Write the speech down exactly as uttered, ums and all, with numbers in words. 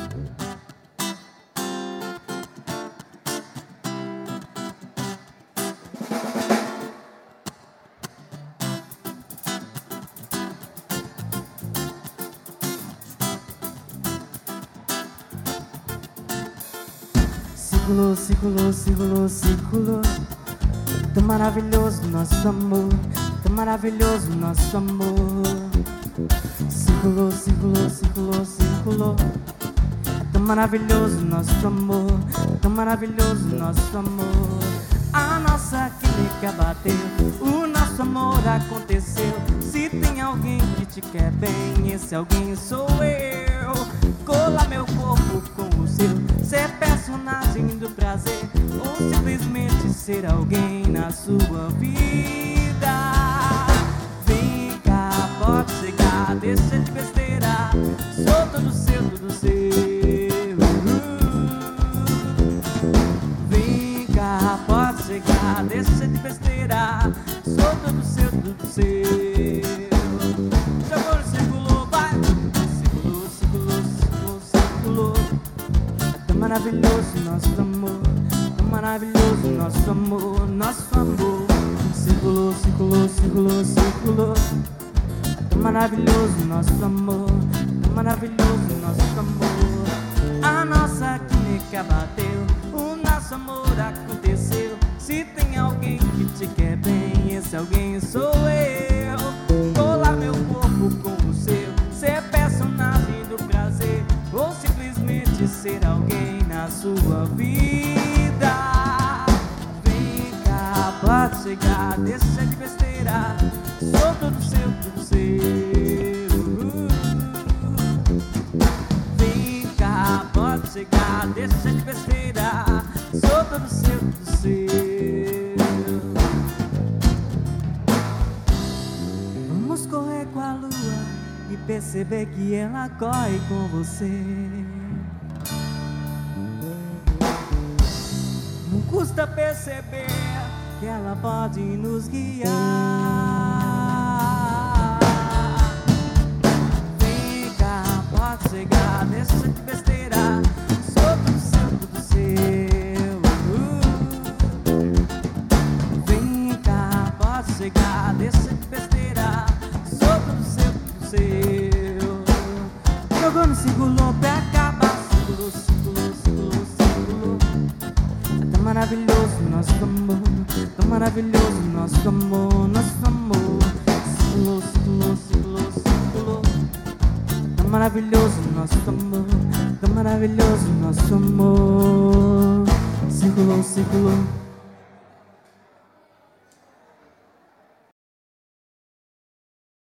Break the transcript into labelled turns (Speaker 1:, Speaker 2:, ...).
Speaker 1: Círculo, círculo, círculo, círculo. Tão maravilhoso nosso amor, tão maravilhoso nosso amor. Círculo, círculo, círculo, círculo. Tão maravilhoso nosso amor, tão maravilhoso nosso amor. A nossa química bateu, o nosso amor aconteceu. Se tem alguém que te quer bem, esse alguém sou eu. Cola meu corpo com o seu, ser personagem do prazer, ou simplesmente ser alguém na sua vida. Vem cá, pode chegar, deixa de besteira, sou todo seu, tudo seu. Vem cá, pode chegar, deixa de besteira, sou todo seu, tudo seu. Jogou no círculo, vai! Círculo, círculo, círculo, círculo. Tão maravilhoso nosso amor, tão maravilhoso nosso amor, nosso amor. Círculo, círculo, círculo, círculo. Tão maravilhoso nosso amor, tão maravilhoso nosso amor. A nossa química bateu, o nosso amor aconteceu. Se tem alguém que te quer bem, esse alguém sou eu. Colar meu corpo com o seu, ser personagem do prazer, ou simplesmente ser alguém na sua vida. Vem cá, pode chegar, deixa de besteira, sou todo seu, tudo seu. Vem cá, pode chegar, deixa de besteira, sou todo seu, tudo seu. Vamos correr com a lua e perceber que ela corre com você. Não custa perceber que ela pode nos guiar. Vem cá, pode chegar, deixa de besteira, sou tudo seu, tudo seu. Vem cá, pode chegar, deixa de besteira, sou tudo seu, tudo seu. Jogou no círculo pra acabar. Círculo, círculo, círculo, círculo. É tão maravilhoso nosso amor, tão maravilhoso nosso amor, nosso amor. Círculo, círculo, círculo, círculo. Tão maravilhoso nosso amor, tão maravilhoso nosso amor. Círculo, círculo.